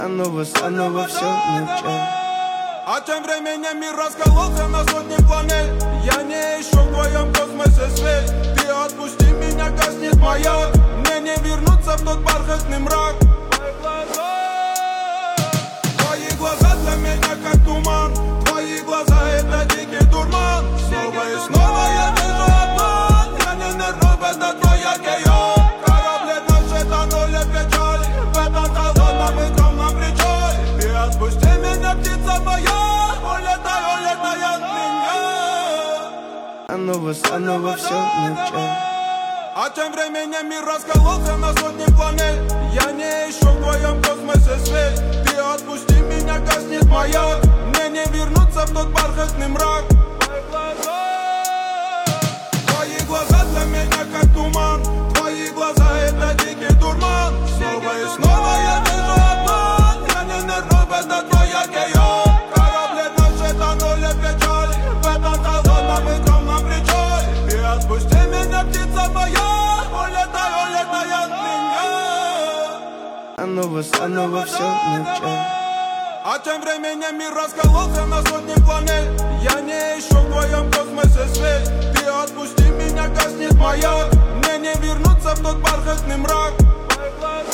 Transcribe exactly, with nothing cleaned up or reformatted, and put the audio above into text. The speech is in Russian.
Снова, снова все вначале. А тем временем мир раскололся на сотни планет. Я не ищу в твоем космосе свет. Ты отпусти меня, гаснет маяк. Мне не вернуться в тот бархатный мрак. Твои глаза для меня как туман. Твои глаза это дикий дурман. Снова и снова я вижу обман. Я не нервов, это твой океан. Корабли наши тонули в печали. В этом холодном и темном причале. Ты отпусти меня, птица моя. Улетай, улетай от меня. Снова, снова все вначале. А тем временем мир раскололся на сотни планет. Я не ищу в твоем космосе свет. Ты отпусти меня, гаснет маяк. Мне не вернуться в тот бархатный мрак. Твои глаза для меня как туман. Твои глаза это дикий дурман. Снова и снова я вижу обман. Я не нервов, это твой океан. Корабли наши тонули в печали. В этом холодном и темном причале. Ты отпусти меня, птица моя. Улетай, улетай от меня. Снова, снова все вначале. А тем временем мир раскололся на сотни планет. Я не ищу в твоем космосе свет. Ты отпусти меня, гаснет маяк. Мне не вернуться в тот бархатный мрак.